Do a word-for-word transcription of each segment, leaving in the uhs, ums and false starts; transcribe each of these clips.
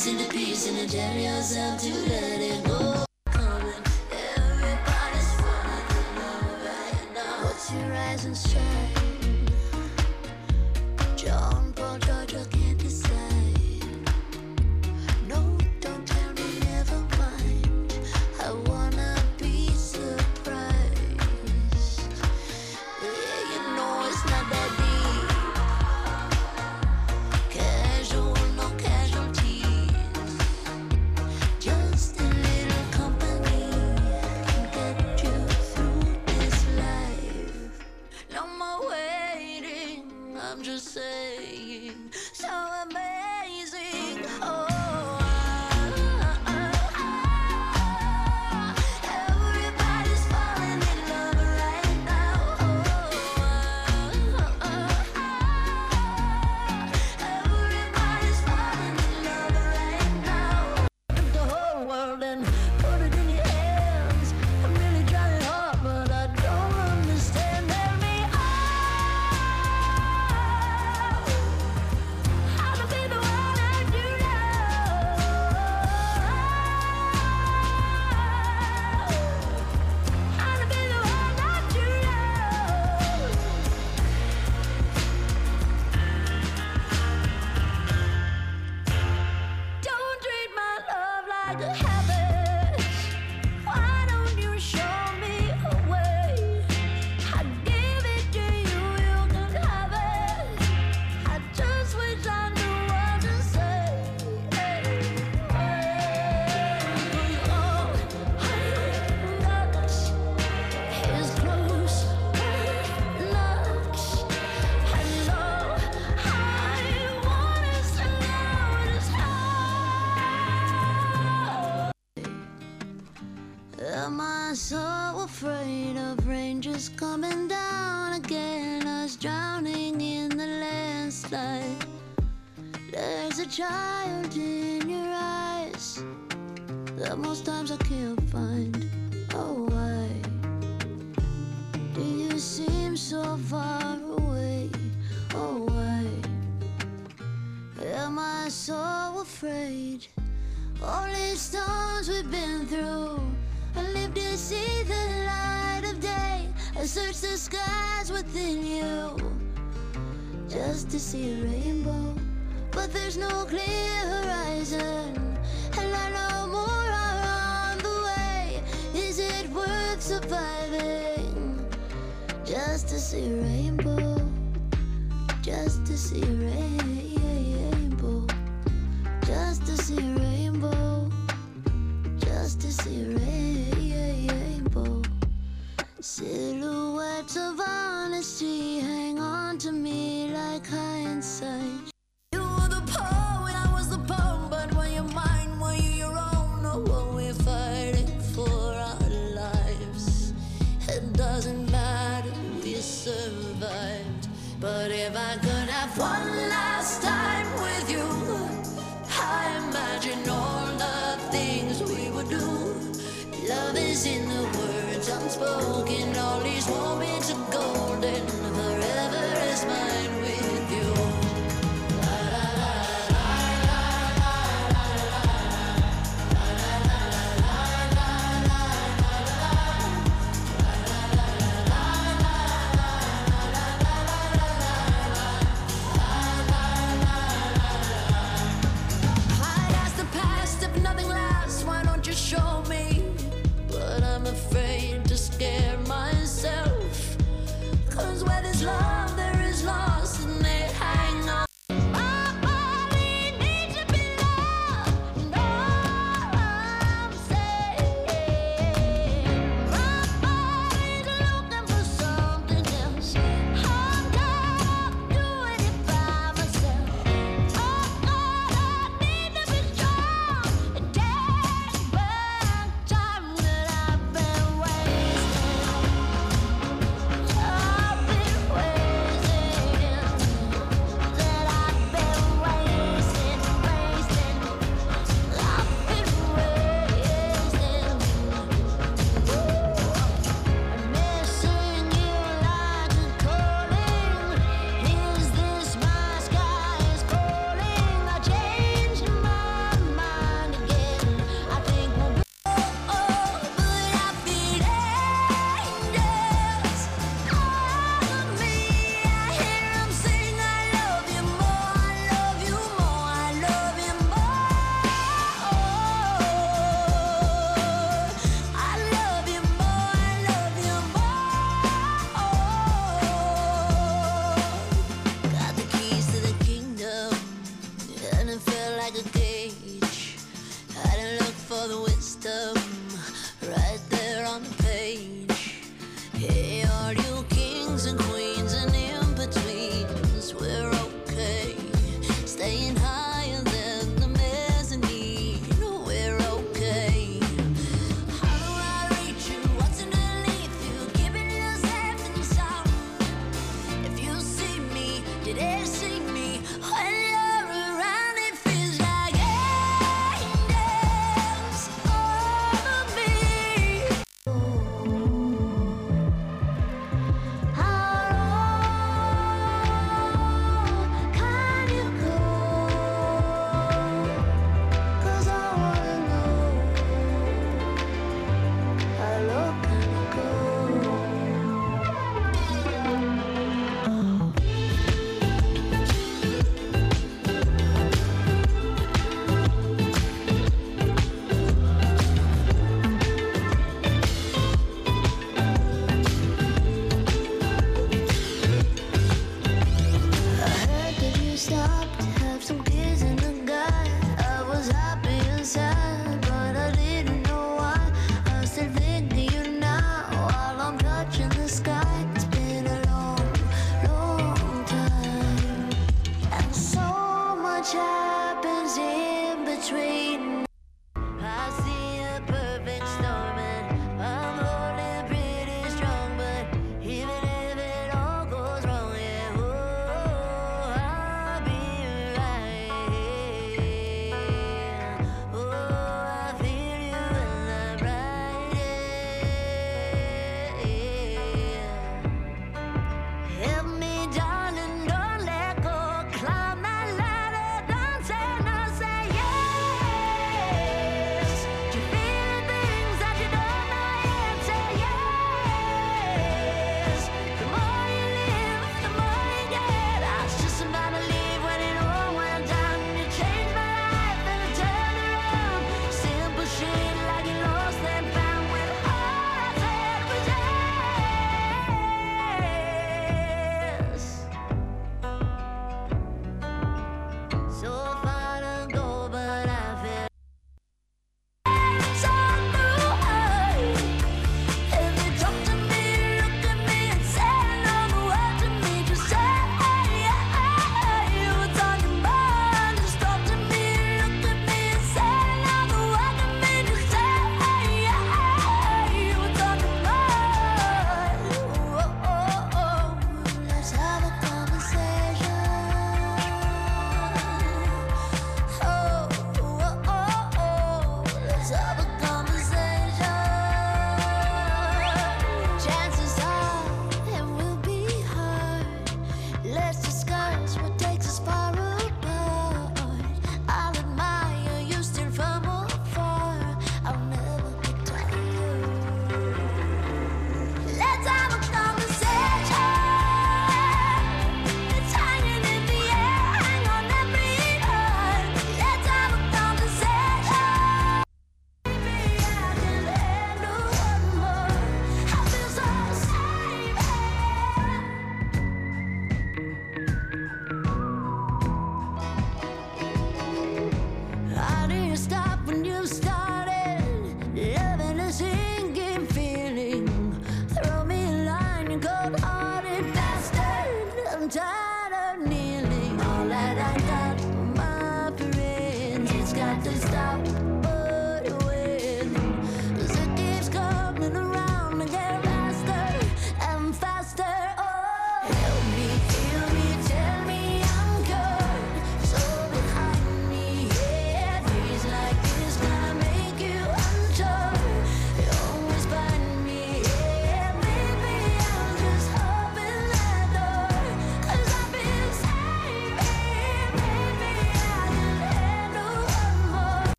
piece into piece and tell yourself to let it go. Coming, everybody's falling in love right now. What's your rise and shine? John Paul George, I can't decide. No, don't tell me never mind. I wanna be surprised. Yeah, you know it's not that deep. Casual, no casualties. Just a little company can get you through this life. No more waiting, I'm just saying. So amazing. Oh. Everybody's falling in love right now. Everybody's falling in love right now. The whole world and put it in your hands. I'm really trying hard, but I don't understand. Tell me how to be the one that you love. How to be the one that you love. Don't treat my love like a habit. Why don't you show me a way? I give it to you, you can have it. I just wish I knew what to say. Oh, knocks, his close knocks. Hello, I want us to know just how. Am I so afraid of rain just coming down again, us drowning in the landslide? There's a child in your eyes that most times I can't find. Oh, why do you seem so far away? Oh, why am I so afraid? All these storms we've been through, I live to see the light of day. I search the skies within you just to see a rainbow, but there's no clear horizon, and I know more are on the way. Is it worth surviving just to see a rainbow? Just to see a rainbow. Just to see a rainbow. Just to see a rainbow. Silhouettes of honesty hang on to me like hindsight. You were the poet, I was the poem, but were you mine, were you your own, or were we fighting for our lives? It doesn't matter, we survived. But if I could have one last time with you, I imagine all the things we would do. Love is in the words unspoken, all these moments are golden. Forever is mine with you. I'd ask the past if nothing lasts, why don't you show me? But I'm afraid to scare myself, 'cause where there's love there is loss, and they hang on. My body needs to be loved, and all I'm saying, my body's looking for something else. I'm tired of doing it by myself. Oh God, I need to be strong and take back time that I've been wasting. system right there on the page. Hey, are you kings and queens and in betweens? We're okay, staying higher than the mezzanine. We're okay. How do I reach you? What's underneath you? Giving yourself in song. If you see me, did they see me? When you're around, it feels like angels. Oh,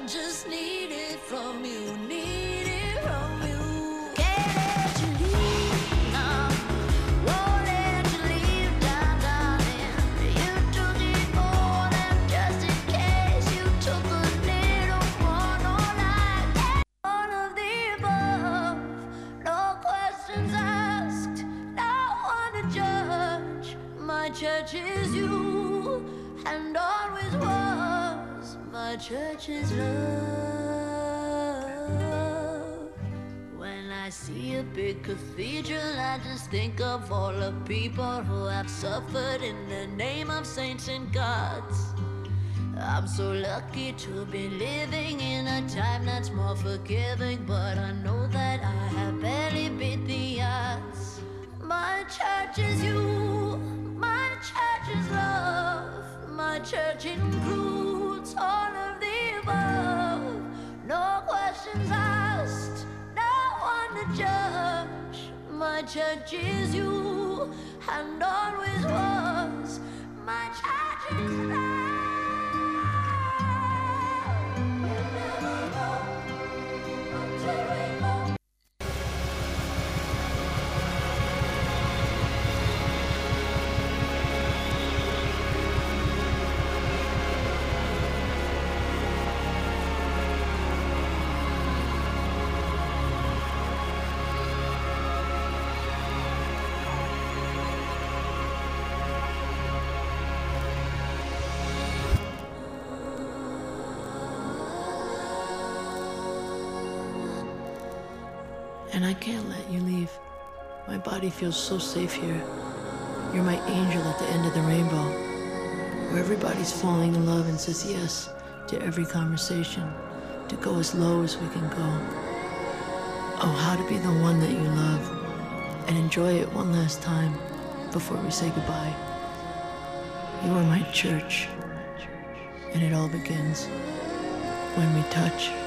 just need it from you, need it from you. Can't let you leave now, won't let you leave now, darling. You took it all, and just in case you took a little more, no lie. All of the above, no questions asked, no one to judge. My church is you, and always was. My church is love. When I see a big cathedral, I just think of all the people who have suffered in the name of saints and gods. I'm so lucky to be living in a time that's more forgiving, but I know that I have barely beat the odds. My church is you, my church is love. My church includes all of the above. No questions asked, no one to judge. My church is you, and always was. My church is love. You never know until we know. And I can't let you leave. My body feels so safe here. You're my angel at the end of the rainbow, where everybody's falling in love and says yes to every conversation, to go as low as we can go. Oh, how to be the one that you love and enjoy it one last time before we say goodbye. You are my church, and it all begins when we touch.